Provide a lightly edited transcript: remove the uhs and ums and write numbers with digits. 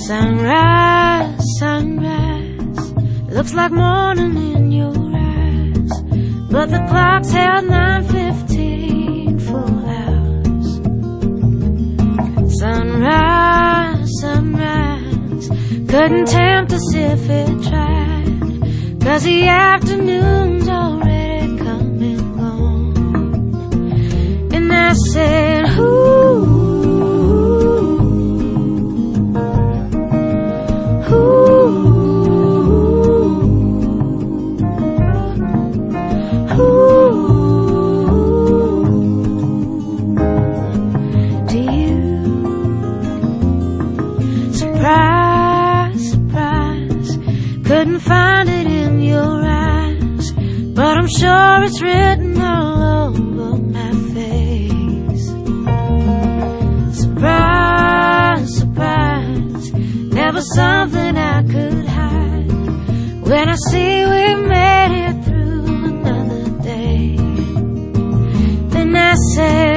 Sunrise, sunrise, looks like morning in your eyes, but the clock's held 9:15 full hours. Sunrise, sunrise, couldn't tempt us if it tried, 'cause the afternoon's already come and gone. And I said, ooh, couldn't find it in your eyes, but I'm sure it's written all over my face. Surprise, surprise, never something I could hide. When I see we made it through another day, then I say